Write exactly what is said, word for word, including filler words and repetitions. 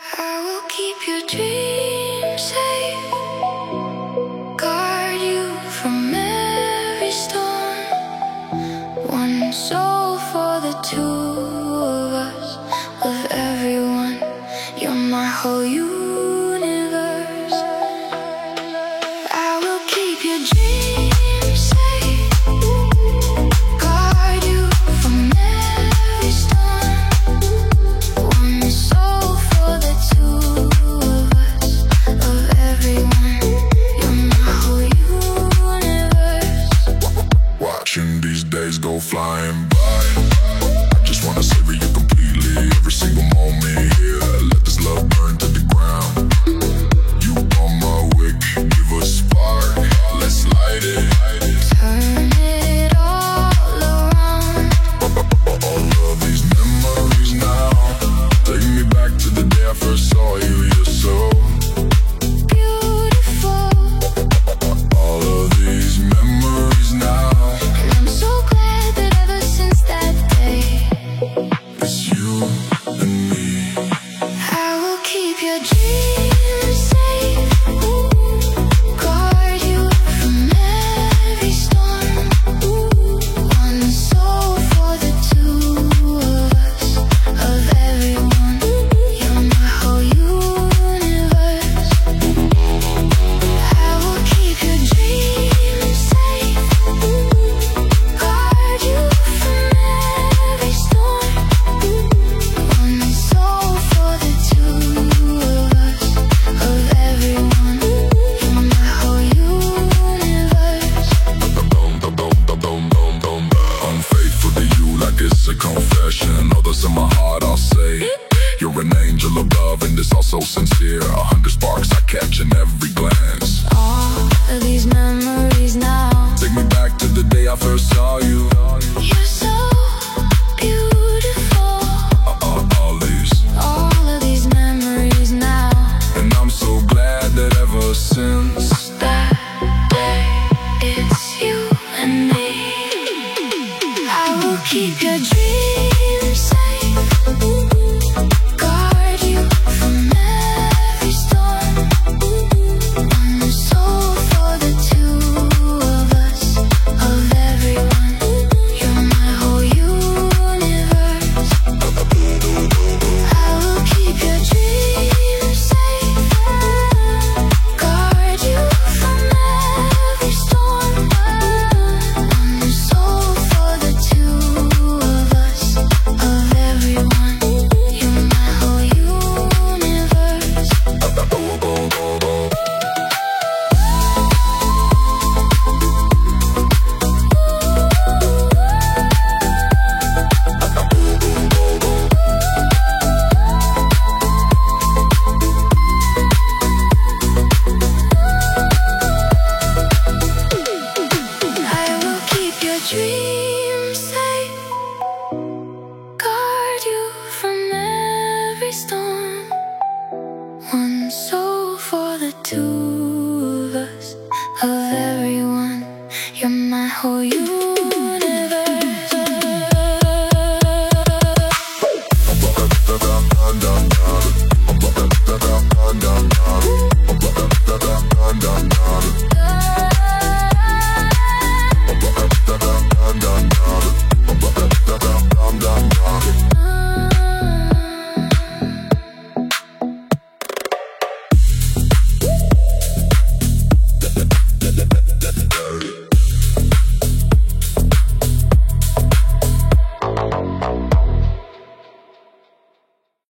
I will keep your dreams safe, guard you from every storm. One soul for the two of us, of everyone. You're my whole universe. I will keep your dreams safe, guard you from every storm. One soul for the two of us, of everyone. You're my whole universe. Watching these days go flying by, I just wanna savor you completely. Every single moment here, let this love burn to the ground. You are my wick, give a spark, let's light it. Turn it all around. All of these memories now, take me back to the day I first saw you. You're so Beautiful. all of these memories now, And I'm so glad that ever since that day, it's you and me. I will keep your dreams safe, guard you from every storm. One soul for the two of us, of everyone. You're my whole universe. I will keep your dreams safe, guard you from every storm. One soul for the two of us, of everyone. You're my whole universe. Unfaithful to you like it's a confession. All that's in my heart I'll say. You're an angel of love and it's all so sincere. A hundred sparks I catch in every glance. All of these memories now, Take me back to the day I first saw you. you're so beautiful. All, all these, All of these memories now, and I'm so glad that ever since that day, it's you and me. I will keep your dreams safe, guard you from every storm. One soul for the two of us, of everyone. You're my whole universe. I will keep your dreams safe, guard you from every storm. One soul for the two of us, of everyone. You're my whole universe. I will keep your dreams safe, guard you from every storm. One soul for the two of us, of everyone. You're my whole universe.